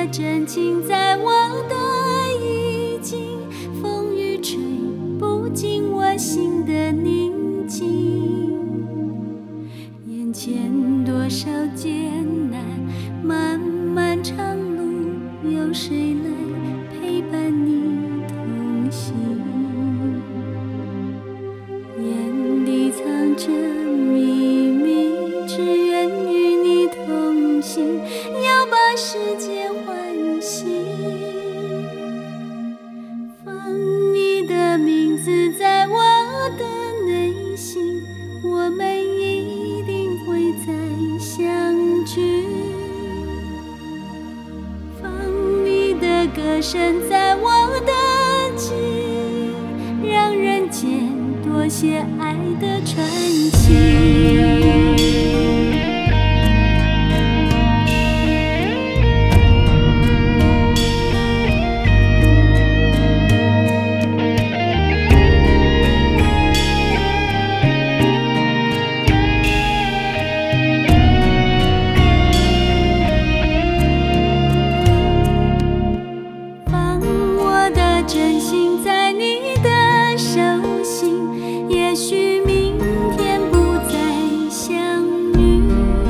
真情在我的意境，风雨吹不进我心的宁静。眼前多少艰难，漫漫长路，有谁来陪伴你同行？眼里藏着秘密，只愿与你同行，要把世界唤醒。放你的名字在我的内心，我们一定会再相聚。放你的歌声在我的记忆，让人间多些爱的传奇。放我的真心在你的手心，也许明天不再相遇。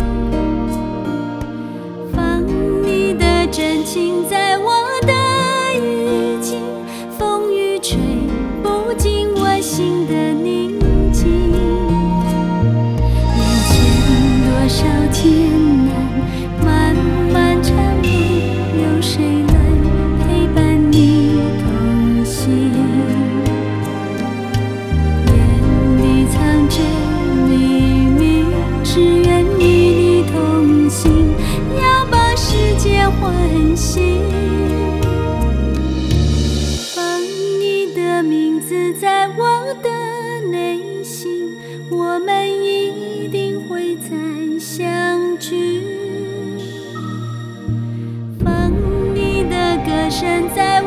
放你的真情在我的意境，风雨吹不进我心的宁静。眼前多少艰难，漫漫长路，有谁来陪伴你同行？眼里藏着秘密，只愿与你同行，要把世界唤醒。放你的名字在我的内心，我们一定会再相聚。放你的歌声在